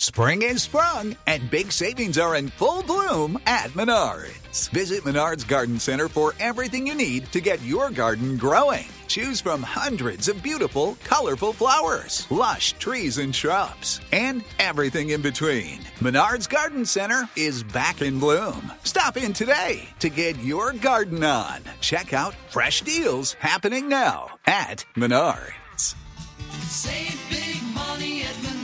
Spring is sprung, and big savings are in full bloom at Menards. Visit Menards Garden Center for everything you need to get your garden growing. Choose from hundreds of beautiful, colorful flowers, lush trees and shrubs, and everything in between. Menards Garden Center is back in bloom. Stop in today to get your garden on. Check out fresh deals happening now at Menards. Save big money at Menards.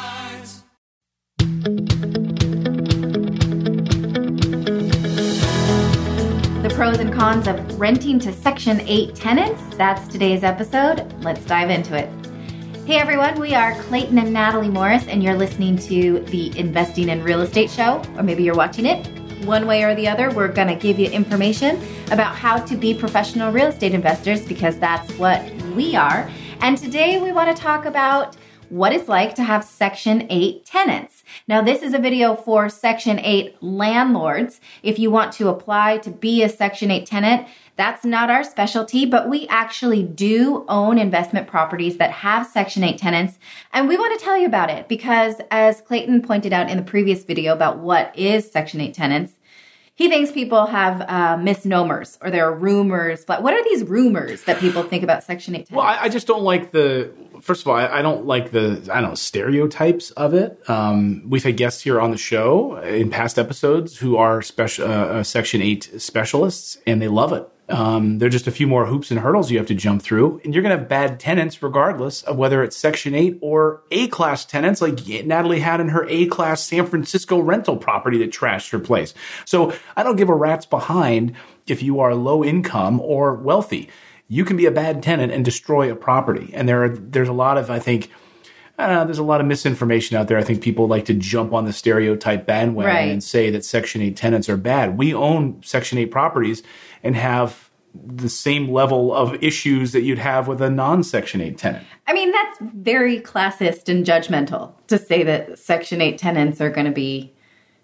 The pros and cons of renting to Section 8 tenants. That's today's episode. Let's dive into it. Hey everyone, we are Clayton and Natalie Morris, and you're listening to the Investing in Real Estate show, or maybe you're watching it. One way or the other, we're going to give you information about how to be professional real estate investors, because that's what we are. And today we want to talk about what it's like to have Section 8 tenants. Now, this is a video for Section 8 landlords. If you want to apply to be a Section 8 tenant, that's not our specialty, but we actually do own investment properties that have Section 8 tenants. And we want to tell you about it because, as Clayton pointed out in the previous video about what is Section 8 tenants, he thinks people have misnomers or there are rumors. But what are these rumors that people think about Section 8 tenants? Well, I just don't like first of all, I don't like stereotypes of it. We've had guests here on the show in past episodes who are Section 8 specialists, and they love it. There are just a few more hoops and hurdles you have to jump through, and you're going to have bad tenants regardless of whether it's Section 8 or A-class tenants like Natalie had in her A-class San Francisco rental property that trashed her place. So I don't give a rat's behind if you are low income or wealthy. You can be a bad tenant and destroy a property. And there's a lot of, there's a lot of misinformation out there. I think people like to jump on the stereotype bandwagon and say that Section 8 tenants are bad. We own Section 8 properties and have the same level of issues that you'd have with a non-Section 8 tenant. I mean, that's very classist and judgmental to say that Section 8 tenants are going to be,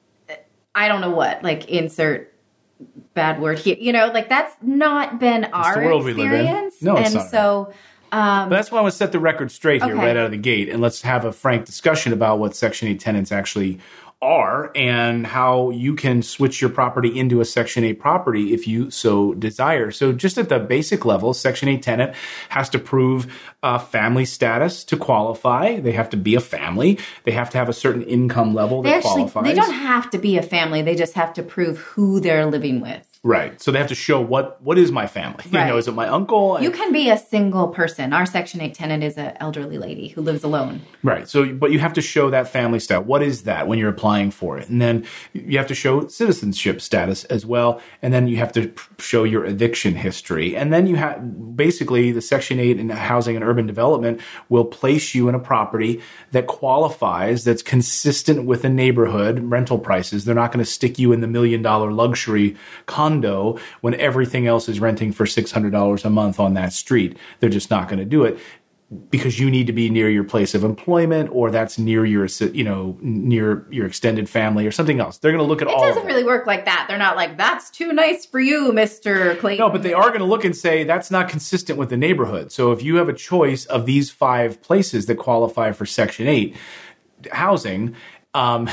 I don't know what, like insert bad word here. That's not been our the world experience. We live in. No, it's not. So, but that's why I want to set the record straight here right out of the gate, and let's have a frank discussion about what Section 8 tenants actually are and how you can switch your property into a Section 8 property if you so desire. So just at the basic level, Section 8 tenant has to prove family status to qualify. They have to be a family. They have to have a certain income level that qualifies. They don't have to be a family. They just have to prove who they're living with. Right. So they have to show what is my family? Right. Is it my uncle? You can be a single person. Our Section 8 tenant is an elderly lady who lives alone. Right. So, but you have to show that family status. What is that when you're applying for it? And then you have to show citizenship status as well. And then you have to show your eviction history. And then you have basically the Section 8 in Housing and Urban Development will place you in a property that qualifies, that's consistent with the neighborhood rental prices. They're not going to stick you in the $1 million luxury condo when everything else is renting for $600 a month on that street. They're just not going to do it because you need to be near your place of employment, or that's near your, near your extended family or something else. They're going to look at all. It doesn't really work like that. They're not like, that's too nice for you, Mr. Clayton. No, but they are going to look and say that's not consistent with the neighborhood. So if you have a choice of these 5 places that qualify for Section 8 housing, and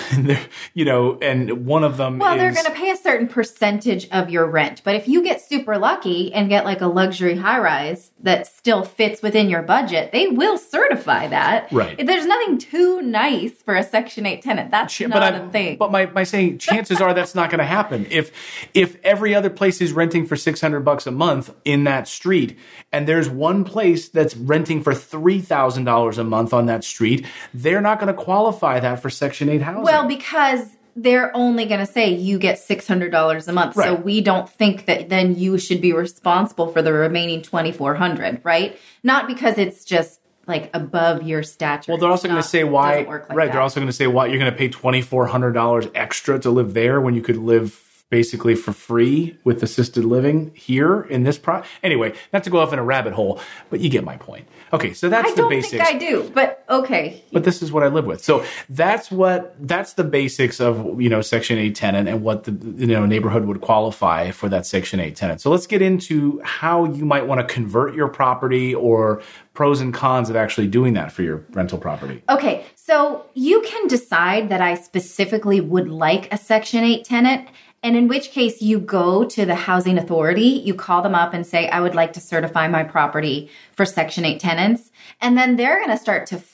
one of them they're going to pay a certain percentage of your rent. But if you get super lucky and get like a luxury high-rise that still fits within your budget, they will certify that. Right. There's nothing too nice for a Section 8 tenant. That's not a thing. But my saying, chances are that's not going to happen. If every other place is renting for $600 a month in that street, and there's one place that's renting for $3,000 a month on that street, they're not going to qualify that for Section 8 housing. Well, because they're only going to say you get $600 a month. Right. So we don't think that then you should be responsible for the remaining $2,400, right? Not because it's just like above your stature. Well, they're also going to say why. Like right. that. They're also going to say why you're going to pay $2,400 extra to live there when you could live basically for free with assisted living here in this Anyway, not to go off in a rabbit hole, but you get my point. Okay, so that's the basics. I don't think I do, but okay. But this is what I live with. So that's the basics of, Section 8 tenant and what the neighborhood would qualify for that Section 8 tenant. So let's get into how you might want to convert your property or pros and cons of actually doing that for your rental property. Okay, so you can decide that I specifically would like a Section 8 tenant. And in which case you go to the housing authority, you call them up and say, I would like to certify my property for Section 8 tenants. And then they're going to start to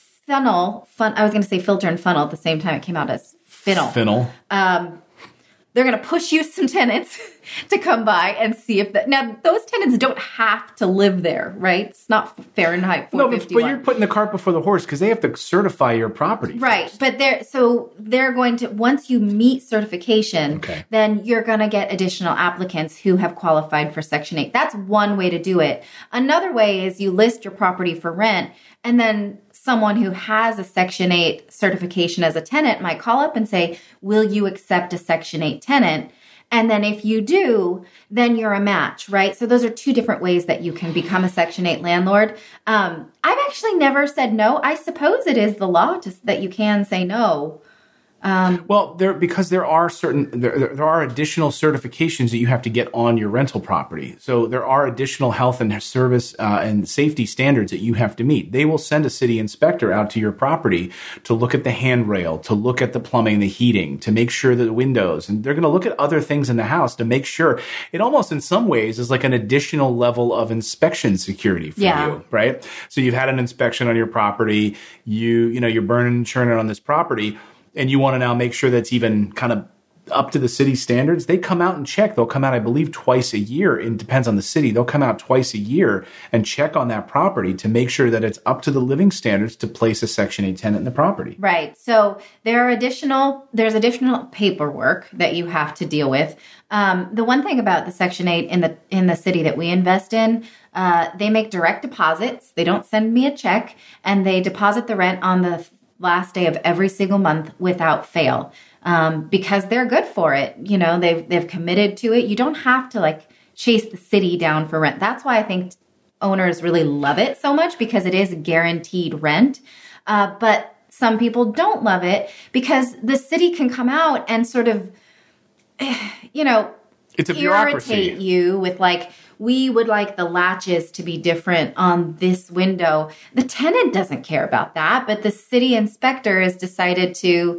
filter and funnel at the same time. It came out as finnel. They're going to push you some tenants to come by and see if now those tenants don't have to live there, right? It's not Fahrenheit 451. No, but you're putting the cart before the horse because they have to certify your property. Right. First. But they're going to, once you meet certification, then you're going to get additional applicants who have qualified for Section 8. That's one way to do it. Another way is you list your property for rent, and then someone who has a Section 8 certification as a tenant might call up and say, will you accept a Section 8 tenant? And then if you do, then you're a match, right? So those are two different ways that you can become a Section 8 landlord. I've actually never said no. I suppose it is the law that you can say no. Because there are additional certifications that you have to get on your rental property. So there are additional health and service and safety standards that you have to meet. They will send a city inspector out to your property to look at the handrail, to look at the plumbing, the heating, to make sure that the windows, and they're going to look at other things in the house to make sure. It almost in some ways is like an additional level of inspection security for you, right? So you've had an inspection on your property, you're burning and churning on this property, and you want to now make sure that's even kind of up to the city standards. They come out and check. They'll come out, I believe, twice a year. It depends on the city. They'll come out twice a year and check on that property to make sure that it's up to the living standards to place a Section 8 tenant in the property. Right. So there's additional paperwork that you have to deal with. The one thing about the Section 8 in the city that we invest in, they make direct deposits. They don't send me a check, and they deposit the rent on the last day of every single month without fail, because they're good for it. They've committed to it. You don't have to chase the city down for rent. That's why I think owners really love it so much, because it is guaranteed rent. But some people don't love it because the city can come out and sort of, it's a bureaucracy. Irritate you with we would like the latches to be different on this window. The tenant doesn't care about that, but the city inspector has decided to,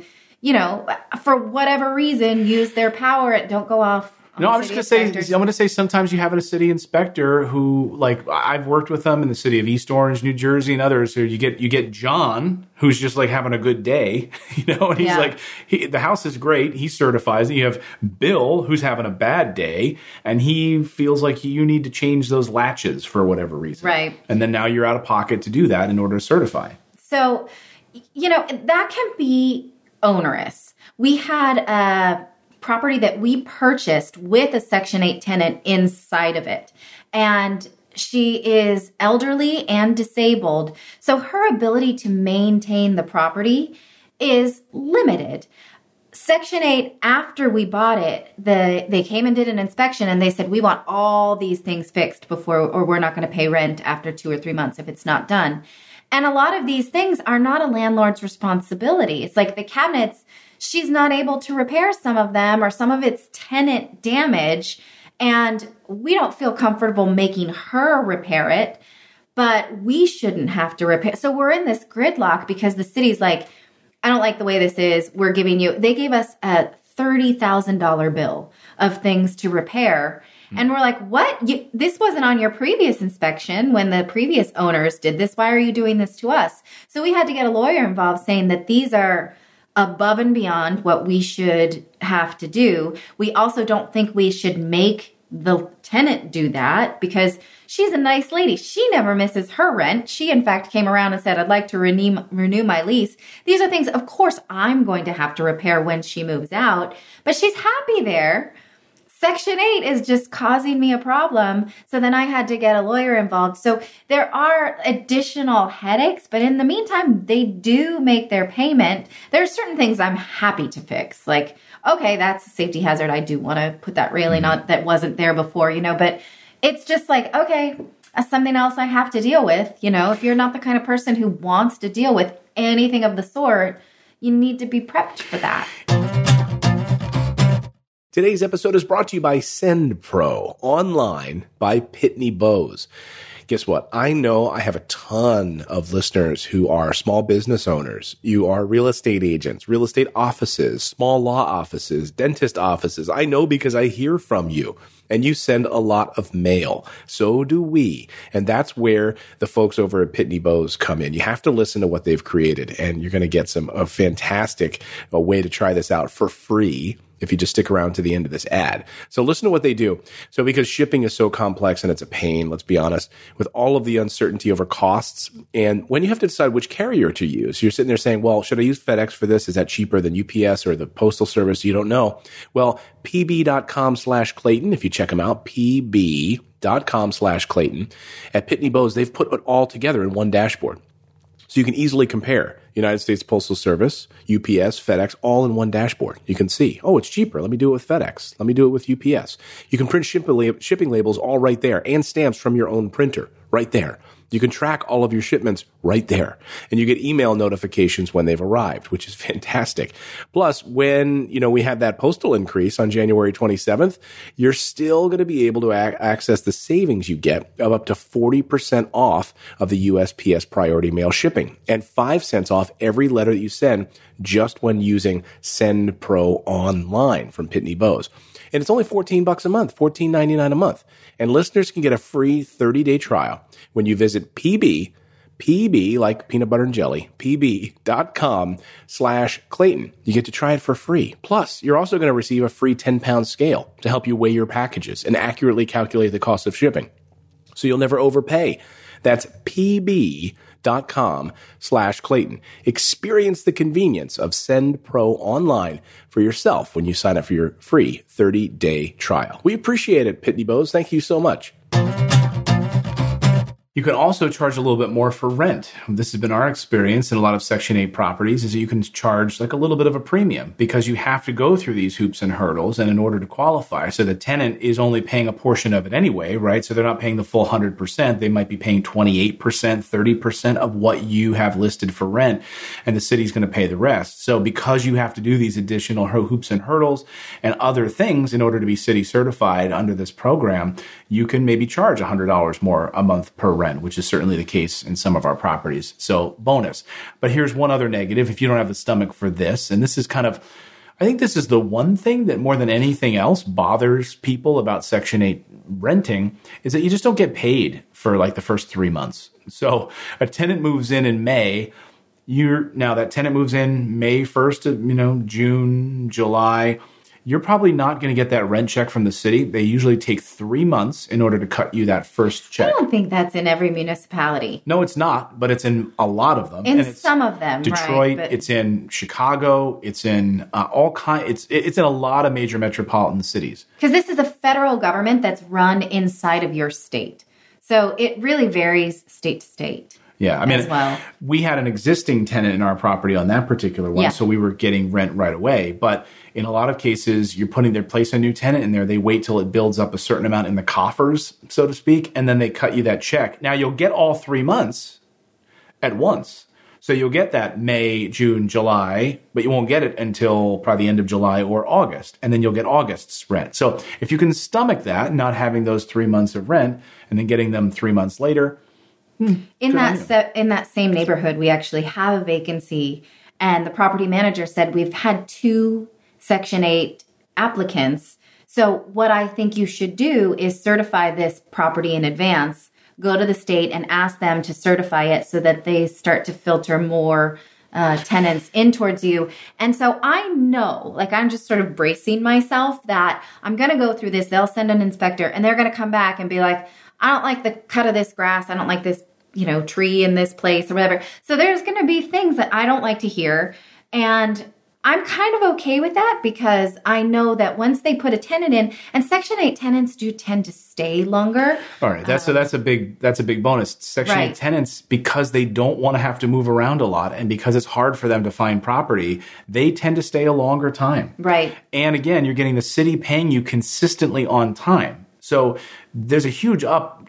for whatever reason, use their power. Don't go off. No, I'm going to say sometimes you have a city inspector who, I've worked with them in the city of East Orange, New Jersey, and others. So you get John, who's just having a good day, and he's the house is great. He certifies it. You have Bill, who's having a bad day, and he feels like you need to change those latches for whatever reason. Right. And then now you're out of pocket to do that in order to certify. So, that can be onerous. We had a property that we purchased with a Section 8 tenant inside of it. And she is elderly and disabled. So her ability to maintain the property is limited. Section 8, after we bought it, they came and did an inspection, and they said, we want all these things fixed or we're not going to pay rent after 2 or 3 months if it's not done. And a lot of these things are not a landlord's responsibility. It's like the cabinets, she's not able to repair some of them, or some of it's tenant damage, and we don't feel comfortable making her repair it, but we shouldn't have to repair. So we're in this gridlock because the city's like, I don't like the way this is. They gave us a $30,000 bill of things to repair. And we're like, what? This wasn't on your previous inspection when the previous owners did this. Why are you doing this to us? So we had to get a lawyer involved saying that these are above and beyond what we should have to do. We also don't think we should make the tenant do that because she's a nice lady. She never misses her rent. She, in fact, came around and said, I'd like to renew my lease. These are things, of course, I'm going to have to repair when she moves out, but she's happy there. Section 8 is just causing me a problem. So then I had to get a lawyer involved. So there are additional headaches, but in the meantime, they do make their payment. There are certain things I'm happy to fix. Like, okay, that's a safety hazard. I do want to put that railing on that wasn't there before, but it's just like, okay, that's something else I have to deal with. If you're not the kind of person who wants to deal with anything of the sort, you need to be prepped for that. Today's episode is brought to you by SendPro, online by Pitney Bowes. Guess what? I know I have a ton of listeners who are small business owners. You are real estate agents, real estate offices, small law offices, dentist offices. I know because I hear from you. And you send a lot of mail. So do we. And that's where the folks over at Pitney Bowes come in. You have to listen to what they've created, and you're going to get a fantastic way to try this out for free if you just stick around to the end of this ad. So listen to what they do. So because shipping is so complex and it's a pain, let's be honest, with all of the uncertainty over costs, and when you have to decide which carrier to use, you're sitting there saying, well, should I use FedEx for this? Is that cheaper than UPS or the Postal Service? You don't know. Well, pb.com/Clayton, if you check them out, pb.com/Clayton. At Pitney Bowes, they've put it all together in one dashboard. So you can easily compare United States Postal Service, UPS, FedEx, all in one dashboard. You can see, oh, it's cheaper. Let me do it with FedEx. Let me do it with UPS. You can print shipping labels all right there and stamps from your own printer right there. You can track all of your shipments right there. And you get email notifications when they've arrived, which is fantastic. Plus, when, we had that postal increase on January 27th, you're still going to be able to access the savings you get of up to 40% off of the USPS priority mail shipping and 5 cents off every letter that you send just when using SendPro online from Pitney Bowes. And it's only $14 a month, $14.99 a month. And listeners can get a free 30-day trial when you visit PB like peanut butter and jelly, pb.com/Clayton. You get to try it for free. Plus, you're also going to receive a free 10-pound scale to help you weigh your packages and accurately calculate the cost of shipping. So you'll never overpay. That's pb.com/Clayton. Experience the convenience of SendPro online for yourself when you sign up for your free 30-day trial. We appreciate it, Pitney Bowes. Thank you so much. You can also charge a little bit more for rent. This has been our experience in a lot of Section 8 properties, is that you can charge like a little bit of a premium because you have to go through these hoops and hurdles, and in order to qualify. So the tenant is only paying a portion of it anyway, right? So they're not paying the full 100%. They might be paying 28%, 30% of what you have listed for rent, and the city's going to pay the rest. So because you have to do these additional hoops and hurdles and other things in order to be city certified under this program, you can maybe charge $100 more a month per rent, which is certainly the case in some of our properties. So bonus. But here's one other negative if you don't have the stomach for this. And this is I think this is the one thing that more than anything else bothers people about Section 8 renting is that you just don't get paid for like the first 3 months. So a tenant moves in May. Now that tenant moves in May 1st, June, July. You're probably not going to get that rent check from the city. They usually take 3 months in order to cut you that first check. I don't think that's in every municipality. No, it's not, but it's in a lot of them. In some of them, Detroit, right, it's in Chicago, it's in it's in a lot of major metropolitan cities. Because this is a federal government that's run inside of your state. So it really varies state to state. Yeah, I mean, we had an existing tenant in our property on that particular one, so we were getting rent right away. But in a lot of cases, you're place a new tenant in there. They wait till it builds up a certain amount in the coffers, so to speak, and then they cut you that check. Now, you'll get all 3 months at once. So you'll get that May, June, July, but you won't get it until probably the end of July or August. And then you'll get August's rent. So if you can stomach that, not having those 3 months of rent and then getting them 3 months later, in that same neighborhood, we actually have a vacancy, and the property manager said we've had 2 Section 8 applicants. So what I think you should do is certify this property in advance, go to the state and ask them to certify it so that they start to filter more tenants in towards you. And so I know, I'm just sort of bracing myself that I'm going to go through this. They'll send an inspector and they're going to come back and be like, I don't like the cut of this grass. I don't like this, tree in this place or whatever. So there's going to be things that I don't like to hear. And I'm kind of okay with that because I know that once they put a tenant in, and Section 8 tenants do tend to stay longer. All right, that's a big bonus. Section 8 tenants, because they don't want to have to move around a lot, and because it's hard for them to find property, they tend to stay a longer time. Right. And again, you're getting the city paying you consistently on time. So there's a huge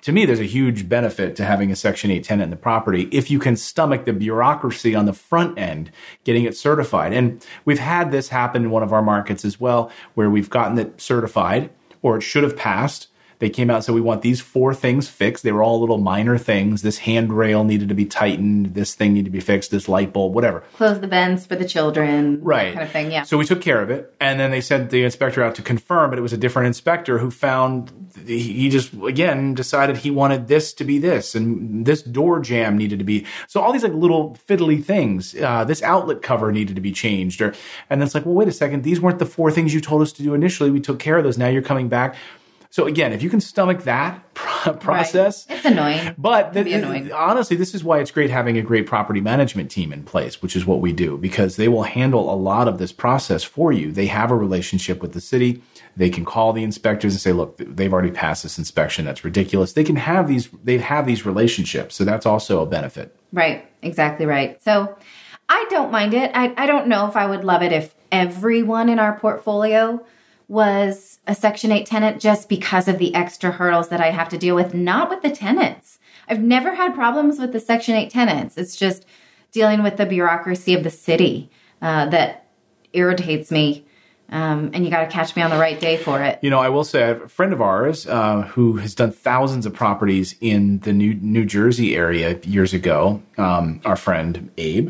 benefit to having a Section 8 tenant in the property if you can stomach the bureaucracy on the front end, getting it certified. And we've had this happen in one of our markets as well, where we've gotten it certified, or it should have passed. They came out and said, we want these 4 things fixed. They were all little minor things. This handrail needed to be tightened. This thing needed to be fixed. This light bulb, whatever. Close the vents for the children. Right. That kind of thing, yeah. So we took care of it. And then they sent the inspector out to confirm, but it was a different inspector who found he just, again, decided he wanted this to be this. And this door jamb needed to be. So all these like little fiddly things. This outlet cover needed to be changed. And then it's like, well, wait a second. These weren't the 4 things you told us to do initially. We took care of those. Now you're coming back. So again, if you can stomach that process, right. It's annoying. But honestly, this is why it's great having a great property management team in place, which is what we do, because they will handle a lot of this process for you. They have a relationship with the city. They can call the inspectors and say, look, they've already passed this inspection. That's ridiculous. They have these relationships. So that's also a benefit. Right. Exactly right. So I don't mind it. I don't know if I would love it if everyone in our portfolio was a Section 8 tenant just because of the extra hurdles that I have to deal with, not with the tenants. I've never had problems with the Section 8 tenants. It's just dealing with the bureaucracy of the city that irritates me. And you got to catch me on the right day for it. You know, I will say a friend of ours who has done thousands of properties in the New Jersey area years ago, our friend Abe,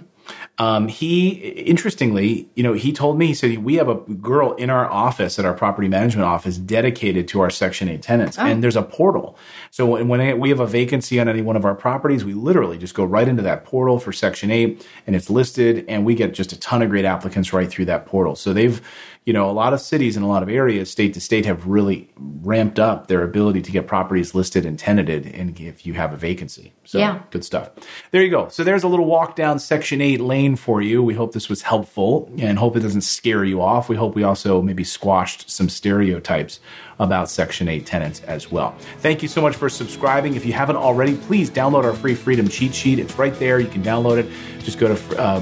he, interestingly, he told me, he said, we have a girl in our office, at our property management office, dedicated to our Section 8 tenants. Oh. And there's a portal. So when we have a vacancy on any one of our properties, we literally just go right into that portal for Section 8, and it's listed, and we get just a ton of great applicants right through that portal. So they've, a lot of cities and a lot of areas, state to state, have really ramped up their ability to get properties listed and tenanted, and if you have a vacancy. So yeah. Good stuff. There you go. So there's a little walk down Section 8 lane for you. We hope this was helpful and hope it doesn't scare you off. We hope we also maybe squashed some stereotypes about Section 8 tenants as well. Thank you so much for subscribing. If you haven't already, please download our free Freedom cheat sheet. It's right there. You can download it. Just go to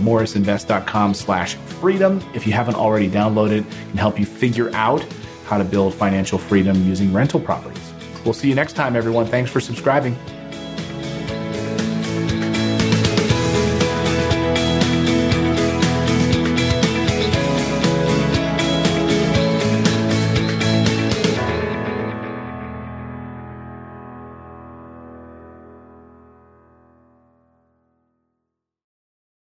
morrisinvest.com/freedom. If you haven't already downloaded, it can help you figure out how to build financial freedom using rental properties. We'll see you next time, everyone. Thanks for subscribing.